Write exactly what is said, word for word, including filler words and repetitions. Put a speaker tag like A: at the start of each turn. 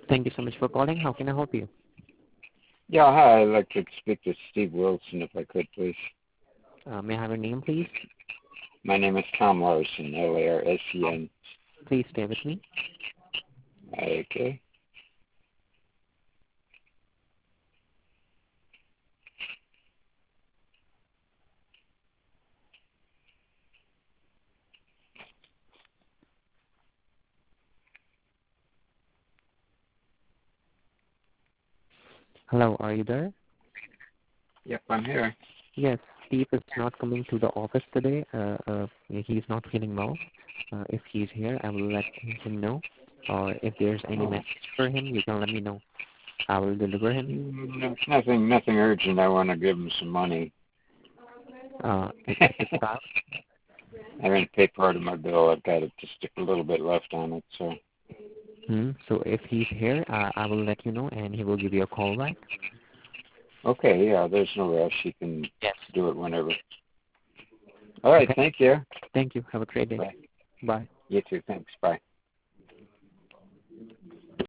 A: Thank you so much for calling. How can I help you?
B: Yeah, hi. I'd like to speak to Steve Wilson if I could, please.
A: Uh, may I have your name, please?
B: My name is Tom Larson, L A R S E N.
A: Please stay with me.
B: Okay.
A: Hello, are you there?
B: Yep, I'm here.
A: Yes, Steve is not coming to the office today. Uh, uh, he's not feeling well. Uh, if he's here, I will let him know. Or if there's any
B: Oh.
A: message for him, you can let me know. I will deliver him.
B: No, nothing, nothing urgent. I want to give him some money.
A: Uh, it, it's about.
B: I haven't paid part of my bill. I've got just a little bit left on it. So.
A: Hmm, so if he's here, uh, I will let you know, and he will give you a call back.
B: Okay. Yeah. There's no rush. You can
A: Yes.
B: do it whenever. All right.
A: Okay.
B: Thank you.
A: Thank you. Have a great day.
B: Bye.
A: Bye.
B: You too. Thanks. Bye.